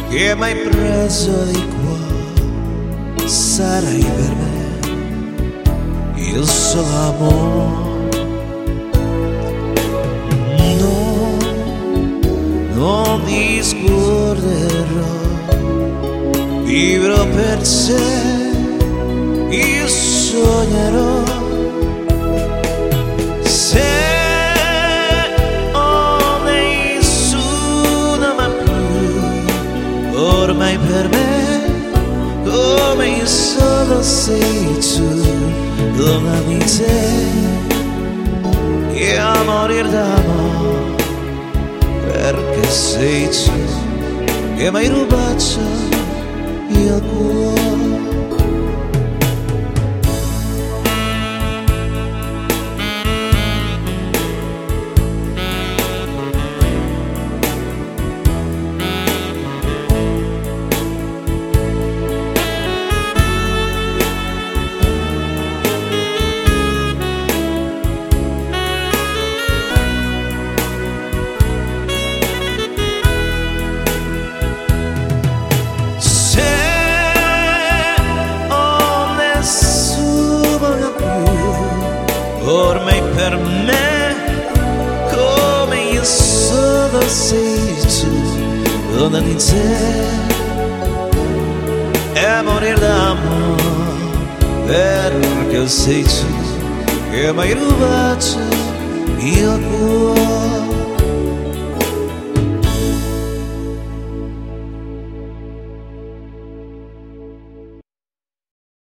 che m'hai preso di qua, sarai per me il solo amore. No, non ti scorderò, vivrò per te, io sognerò. Se ho nessuno ma più, ormai per me come il solo sei tu, domani te e a morir d'amore, perché sei tu che m'hai rubato il cuore. Ormai per me come il solo sei tu, domani te e a morir d'amore, perché sei tu che m'hai rubato il cuore.